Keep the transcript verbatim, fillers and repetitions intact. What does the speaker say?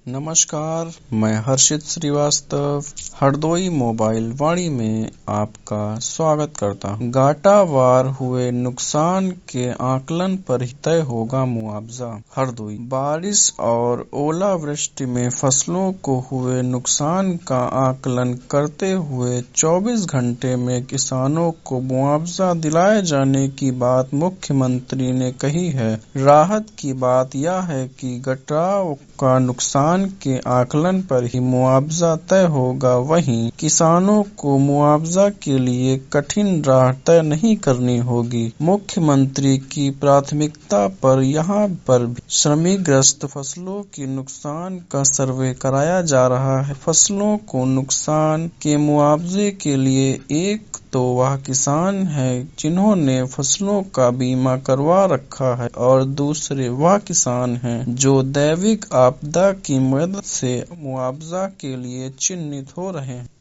नमस्कार, मैं हर्षित श्रीवास्तव हरदोई मोबाइल वाणी में आपका स्वागत करता हूं। घाटावार हुए नुकसान के आकलन पर ही तय होगा मुआवजा। हरदोई बारिश और ओलावृष्टि में फसलों को हुए नुकसान का आकलन करते हुए चौबीस घंटे में किसानों को मुआवजा दिलाए जाने की बात मुख्यमंत्री ने कही है। राहत की बात यह है कि घटाव का नुकसान के आकलन पर ही मुआवजा तय होगा। वहीं किसानों को मुआवजा के लिए कठिन राह तय नहीं करनी होगी। मुख्यमंत्री की प्राथमिकता पर यहाँ पर भी श्रमिकग्रस्त फसलों के नुकसान का सर्वे कराया जा रहा है। फसलों को नुकसान के मुआवजे के लिए एक तो वह किसान है जिन्होंने फसलों का बीमा करवा रखा है और दूसरे वह किसान हैं जो दैविक आपदा की मदद से मुआवजा के लिए चिन्हित हो रहे हैं।